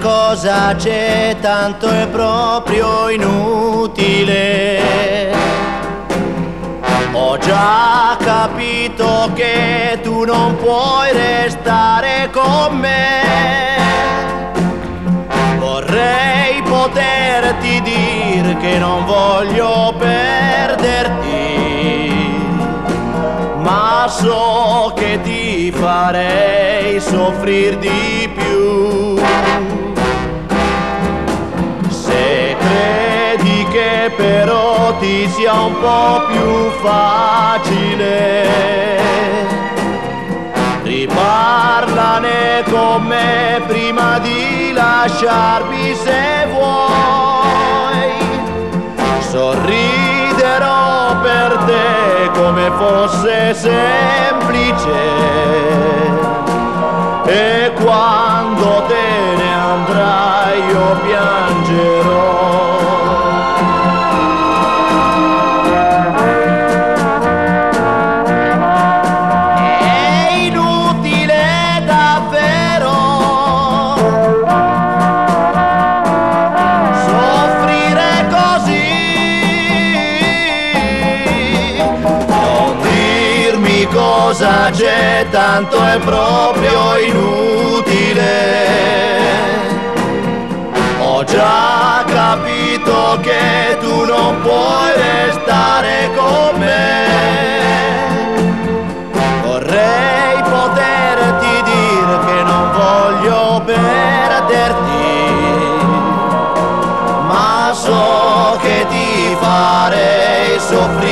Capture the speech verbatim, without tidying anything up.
cosa c'è, tanto è proprio inutile. Ho già capito che tu non puoi restare con me. Vorrei poterti dire che non voglio perderti, ma so che ti farei soffrire di più. Se credi che però ti sia un po' più facile, riparlane con me prima di lasciarmi se vuoi. Sorriderò per te come fosse semplice, e quando te ne andrai io piangerò. Cosa c'è, tanto è proprio inutile. Ho già capito che tu non puoi restare con me. Vorrei poterti dire che non voglio perderti, ma so che ti farei soffrire